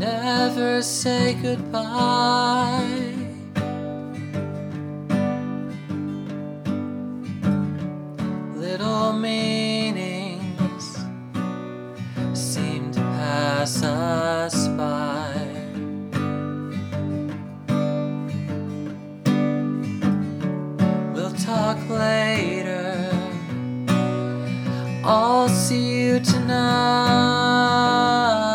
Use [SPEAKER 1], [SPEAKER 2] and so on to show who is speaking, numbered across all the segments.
[SPEAKER 1] never say goodbye. Little meanings seem to pass us by. We'll talk later, I'll see you tonight.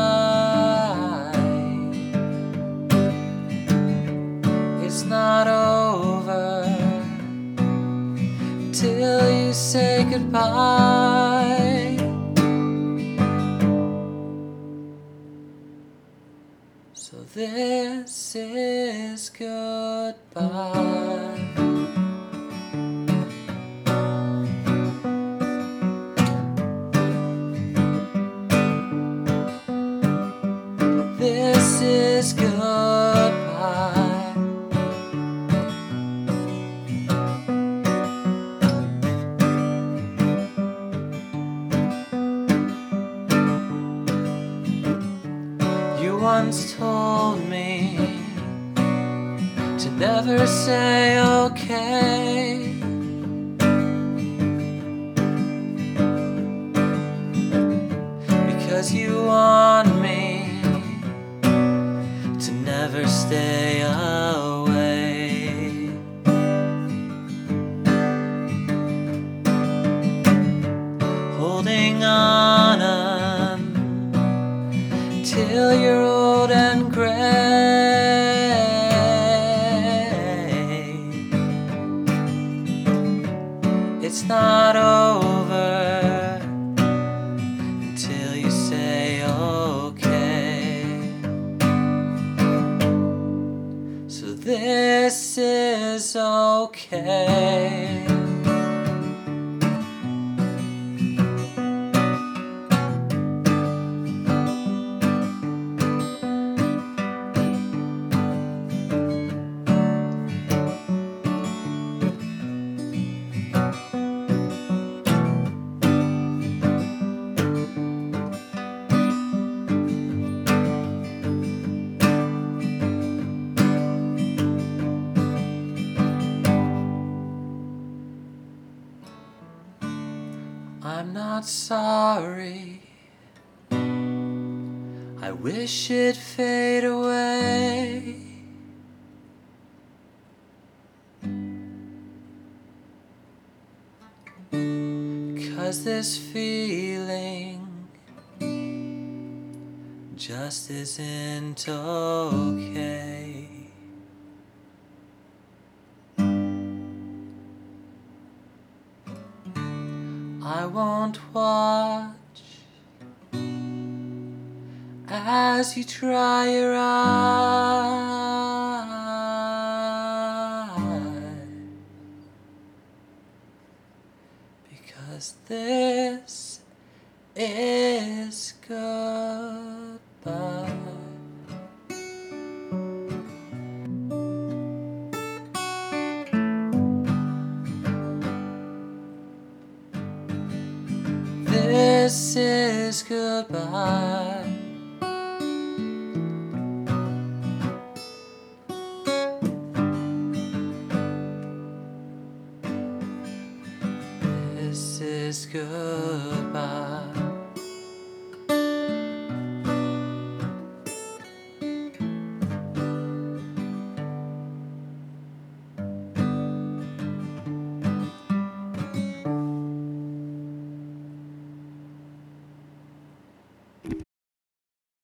[SPEAKER 1] It's not over till you say goodbye. So this is goodbye. This is goodbye. You once told me to never say okay. Because you want me to never stay away. Holding on till you're old and gray. It's not over until you say okay. So this is okay. I'm not sorry, I wish it'd fade away. 'Cause this feeling just isn't okay. I won't watch as you dry your eyes, because this is goodbye. This is goodbye. This is goodbye.